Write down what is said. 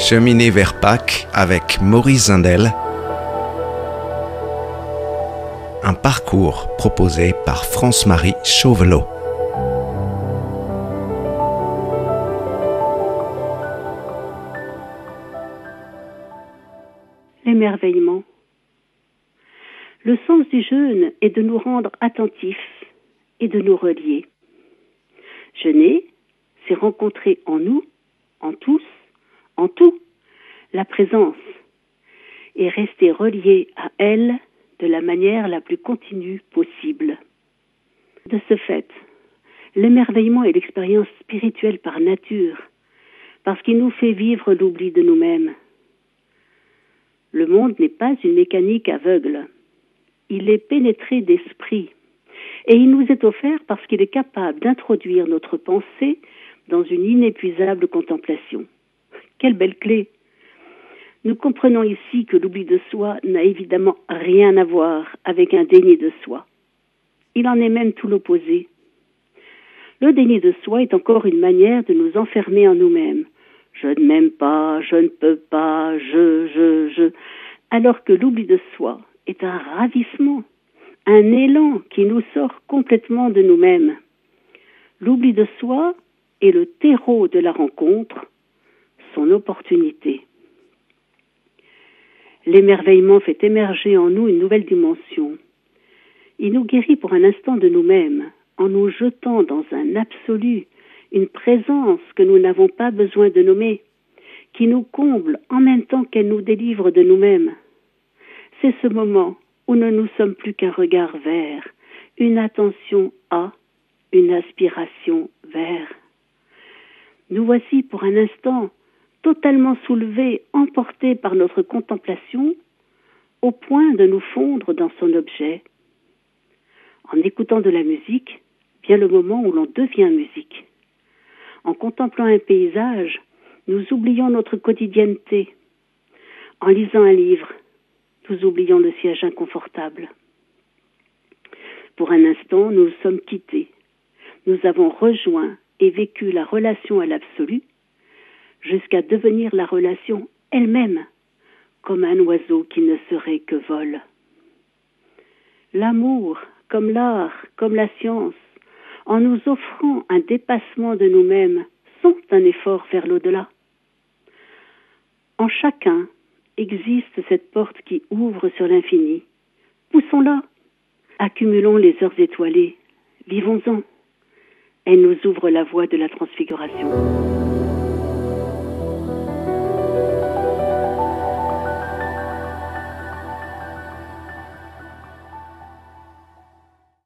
Cheminer vers Pâques avec Maurice Zindel. Un parcours proposé par France-Marie Chauvelot. L'émerveillement. Le sens du jeûne est de nous rendre attentifs et de nous relier. Jeûner, c'est rencontrer en nous, en tous, en tout, la présence et rester relié à elle de la manière la plus continue possible. De ce fait, l'émerveillement est l'expérience spirituelle par nature, parce qu'il nous fait vivre l'oubli de nous-mêmes. Le monde n'est pas une mécanique aveugle. Il est pénétré d'esprit, et il nous est offert parce qu'il est capable d'introduire notre pensée dans une inépuisable contemplation. Quelle belle clé! Nous comprenons ici que l'oubli de soi n'a évidemment rien à voir avec un déni de soi. Il en est même tout l'opposé. Le déni de soi est encore une manière de nous enfermer en nous-mêmes. Je ne m'aime pas, je ne peux pas, je. Alors que l'oubli de soi est un ravissement, un élan qui nous sort complètement de nous-mêmes. L'oubli de soi est le terreau de la rencontre, son opportunité. L'émerveillement fait émerger en nous une nouvelle dimension. Il nous guérit pour un instant de nous-mêmes, en nous jetant dans un absolu, une présence que nous n'avons pas besoin de nommer, qui nous comble en même temps qu'elle nous délivre de nous-mêmes. C'est ce moment où nous ne sommes plus qu'un regard vers, une attention à, une aspiration vers. Nous voici pour un instant totalement soulevés, emportés par notre contemplation, au point de nous fondre dans son objet. En écoutant de la musique, vient le moment où l'on devient musique. En contemplant un paysage, nous oublions notre quotidienneté. En lisant un livre, nous oublions le siège inconfortable. Pour un instant, nous nous sommes quittés. Nous avons rejoint et vécu la relation à l'absolu, jusqu'à devenir la relation elle-même, comme un oiseau qui ne serait que vol. L'amour, comme l'art, comme la science, en nous offrant un dépassement de nous-mêmes, sont un effort vers l'au-delà. En chacun existe cette porte qui ouvre sur l'infini. Poussons-la, accumulons les heures étoilées, vivons-en. Elle nous ouvre la voie de la transfiguration.